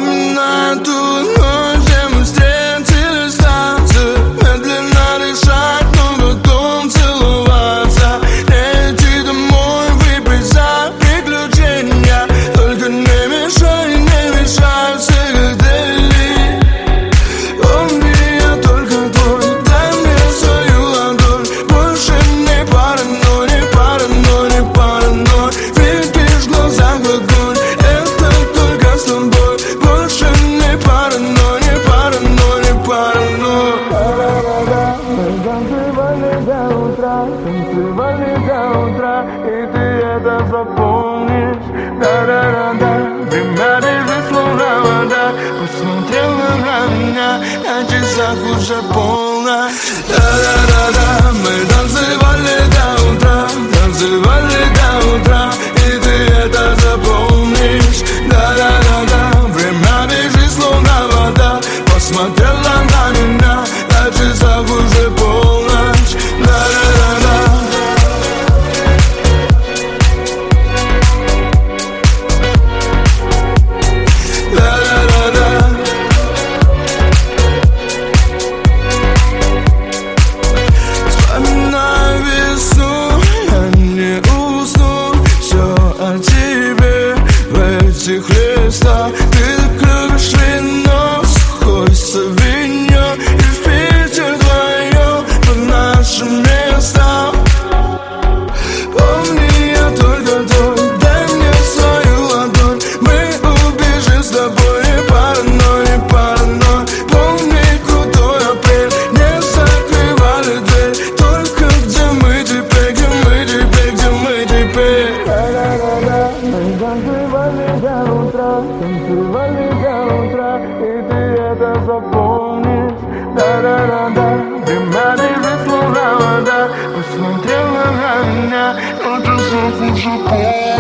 Вспоминаю ту ночь, где мы встретились в танце. Медленно дышать, но потом целоваться. Лети домой, выпить за приключения. Только не мешай психоделии. Помни, я только твой, дай мне свою ладонь. Больше не паранойй, не паранойй, не паранойй. Видишь в глазах огонь, это только с тобой. Больше не паранойй, не паранойй, не паранойй. Мы танцевали до утра, танцевали до утра, и ты это запомнишь. Да-да-да-да, время бежит словно вода. Посмотрела на меня, на часах уже полночь. Да-да-да-да, мы танцевали до утра, танцевали до утра, и ты это запомнишь. Да-да-да-да, время бежит словно вода. Посмотрела на меня, на часах уже полночь. Да-да-да-да. Вспоминаю весну, я не усну. Все о тебе в этих листах. Ты так любишь вино, сухой савиньон, и в Питер вдвоем по нашим местам. Помни, я только твой, дай мне свою ладонь. Мы убежим с тобой, не паранойй, не паранойй. Помни, крутой апрель, не закрывали дверь. Только где мы теперь, где мы теперь, где мы теперь. Да-да-да-да, мы танцевали до утра, танцевали до утра, и ты это запомнишь. Да-да-да-да, время бежит словно вода. Посмотрела на меня, на часах уже полночь.